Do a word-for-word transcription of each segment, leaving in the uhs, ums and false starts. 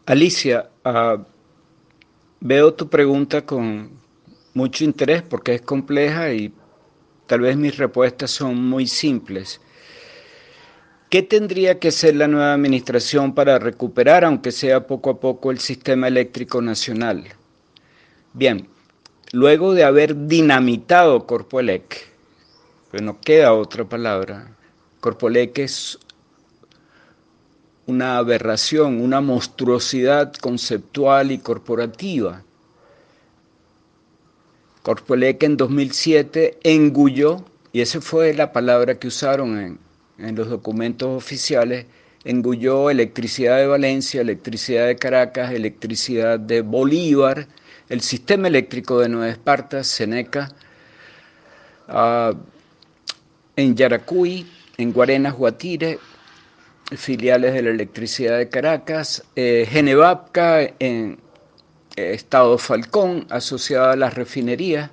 Alicia, ah, veo tu pregunta con mucho interés porque es compleja y tal vez mis respuestas son muy simples. ¿Qué tendría que hacer la nueva administración para recuperar, aunque sea poco a poco, el sistema eléctrico nacional? Bien, luego de haber dinamitado Corpoelec, pues no queda otra palabra, Corpoelec es una aberración, una monstruosidad conceptual y corporativa. Corpoelec en dos mil siete engulló, y esa fue la palabra que usaron en, en los documentos oficiales, engulló electricidad de Valencia, electricidad de Caracas, electricidad de Bolívar, el sistema eléctrico de Nueva Esparta, Seneca, uh, en Yaracuy, en Guarenas, Guatire, filiales de la electricidad de Caracas, eh, Genevapca en eh, Estado Falcón, asociada a las refinerías,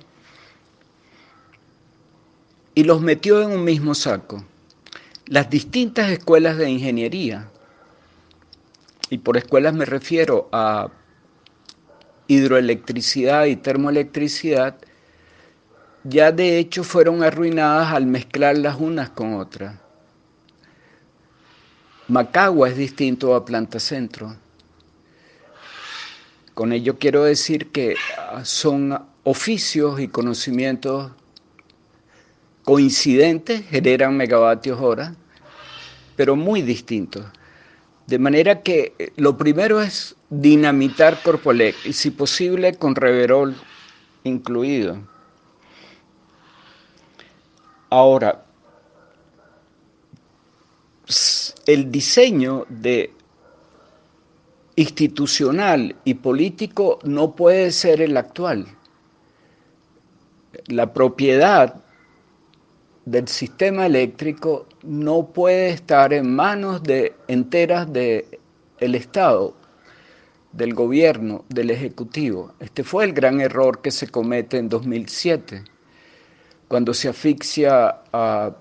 y los metió en un mismo saco. Las distintas escuelas de ingeniería, y por escuelas me refiero a hidroelectricidad y termoelectricidad, ya de hecho fueron arruinadas al mezclarlas unas con otras. Macagua es distinto a Planta Centro. Con ello quiero decir que son oficios y conocimientos coincidentes, generan megavatios hora, pero muy distintos. De manera que lo primero es dinamitar Corpoelec, y si posible con Reverol incluido. Ahora, el diseño de institucional y político no puede ser el actual. La propiedad del sistema eléctrico no puede estar en manos de, enteras del Estado, del gobierno, del Ejecutivo. Este fue el gran error que se comete en dos mil siete, cuando se asfixia a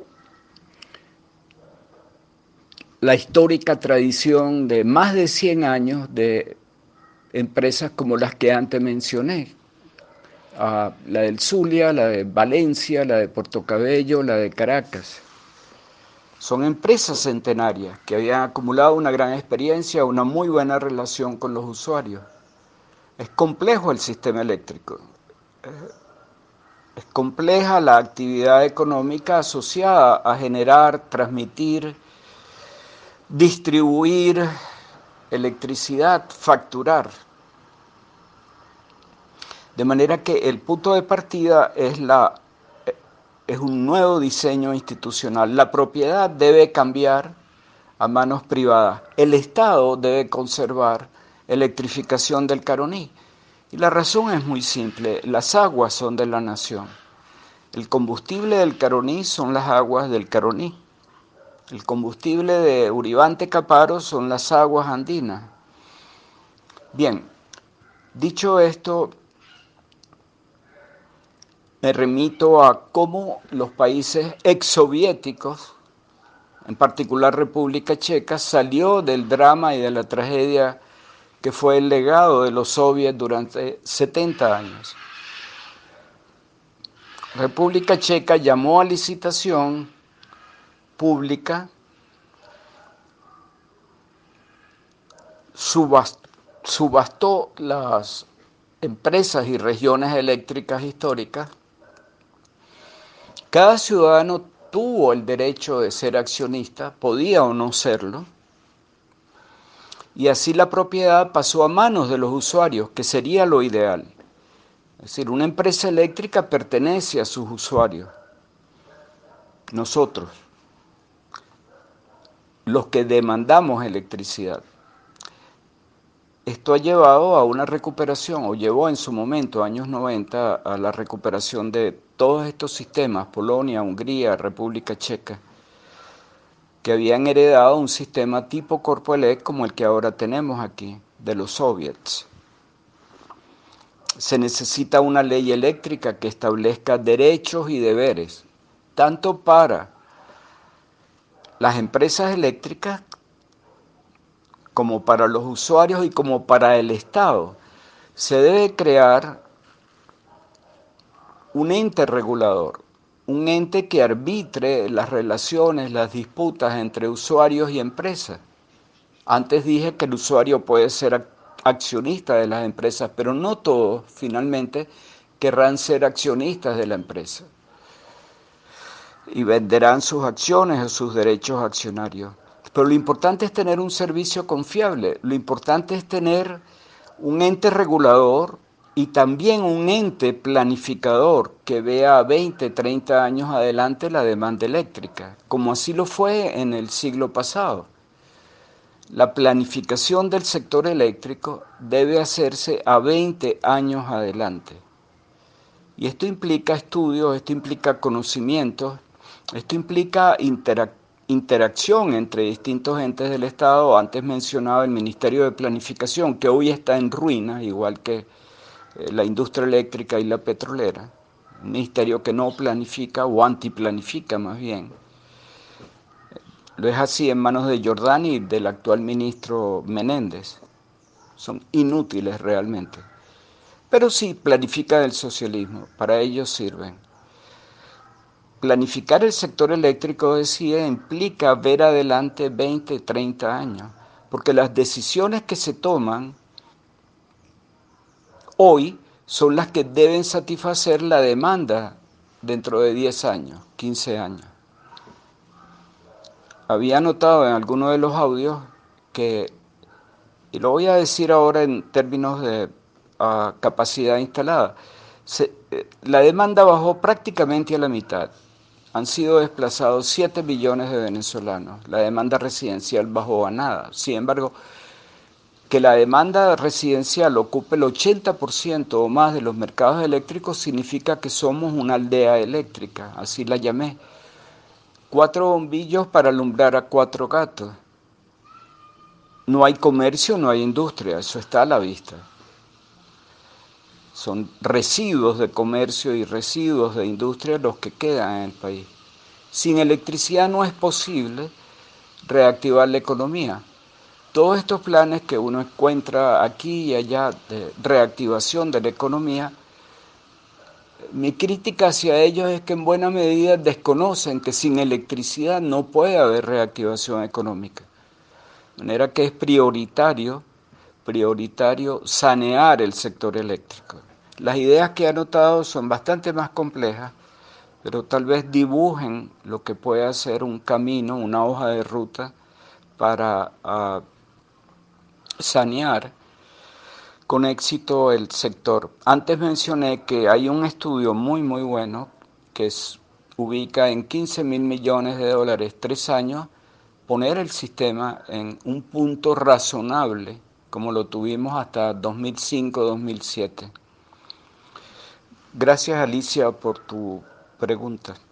la histórica tradición de más de cien años de empresas como las que antes mencioné, a la del Zulia, la de Valencia, la de Puerto Cabello, la de Caracas. Son empresas centenarias que habían acumulado una gran experiencia, una muy buena relación con los usuarios. Es complejo el sistema eléctrico. Es compleja la actividad económica asociada a generar, transmitir, distribuir electricidad, facturar. De manera que el punto de partida es, la, es un nuevo diseño institucional. La propiedad debe cambiar a manos privadas. El Estado debe conservar electrificación del Caroní. Y la razón es muy simple, las aguas son de la nación. El combustible del Caroní son las aguas del Caroní. El combustible de Uribante Caparo son las aguas andinas. Bien, dicho esto, me remito a cómo los países exsoviéticos, en particular República Checa, salió del drama y de la tragedia que fue el legado de los soviets durante setenta años. República Checa llamó a licitación pública, subastó, subastó las empresas y regiones eléctricas históricas. Cada ciudadano tuvo el derecho de ser accionista, podía o no serlo, y así la propiedad pasó a manos de los usuarios, que sería lo ideal. Es decir, una empresa eléctrica pertenece a sus usuarios, nosotros, los que demandamos electricidad. Esto ha llevado a una recuperación, o llevó en su momento, años noventa, a la recuperación de todos estos sistemas, Polonia, Hungría, República Checa, que habían heredado un sistema tipo Corpoelec como el que ahora tenemos aquí, de los soviets. Se necesita una ley eléctrica que establezca derechos y deberes, tanto para las empresas eléctricas como para los usuarios y como para el Estado. Se debe crear un ente regulador, un ente que arbitre las relaciones, las disputas entre usuarios y empresas. Antes dije que el usuario puede ser accionista de las empresas, pero no todos finalmente querrán ser accionistas de la empresa y venderán sus acciones o sus derechos accionarios. Pero lo importante es tener un servicio confiable, lo importante es tener un ente regulador y también un ente planificador que vea a veinte, treinta años adelante la demanda eléctrica, como así lo fue en el siglo pasado. La planificación del sector eléctrico debe hacerse a veinte años adelante. Y esto implica estudios, esto implica conocimientos, esto implica interac interacción entre distintos entes del Estado. Antes mencionaba el Ministerio de Planificación, que hoy está en ruinas, igual que eh, la industria eléctrica y la petrolera. Un ministerio que no planifica o antiplanifica más bien. Lo es así en manos de Jordán y del actual ministro Menéndez. Son inútiles realmente. Pero sí planifican el socialismo, para ello sirven. Planificar el sector eléctrico, decía, implica ver adelante veinte, treinta años, porque las decisiones que se toman hoy son las que deben satisfacer la demanda dentro de diez años, quince años. Había notado en alguno de los audios que, y lo voy a decir ahora en términos de uh, capacidad instalada, se, eh, la demanda bajó prácticamente a la mitad. Han sido desplazados siete millones de venezolanos. La demanda residencial bajó a nada. Sin embargo, que la demanda residencial ocupe el ochenta por ciento o más de los mercados eléctricos significa que somos una aldea eléctrica, así la llamé. Cuatro bombillos para alumbrar a cuatro gatos. No hay comercio, no hay industria, eso está a la vista. Son residuos de comercio y residuos de industria los que quedan en el país. Sin electricidad no es posible reactivar la economía. Todos estos planes que uno encuentra aquí y allá de reactivación de la economía, mi crítica hacia ellos es que en buena medida desconocen que sin electricidad no puede haber reactivación económica. De manera que es prioritario, prioritario sanear el sector eléctrico. Las ideas que he anotado son bastante más complejas, pero tal vez dibujen lo que puede ser un camino, una hoja de ruta para uh, sanear con éxito el sector. Antes mencioné que hay un estudio muy muy bueno que es, ubica en quince mil millones de dólares tres años poner el sistema en un punto razonable como lo tuvimos hasta dos mil cinco dos mil siete. Gracias, Alicia, por tu pregunta.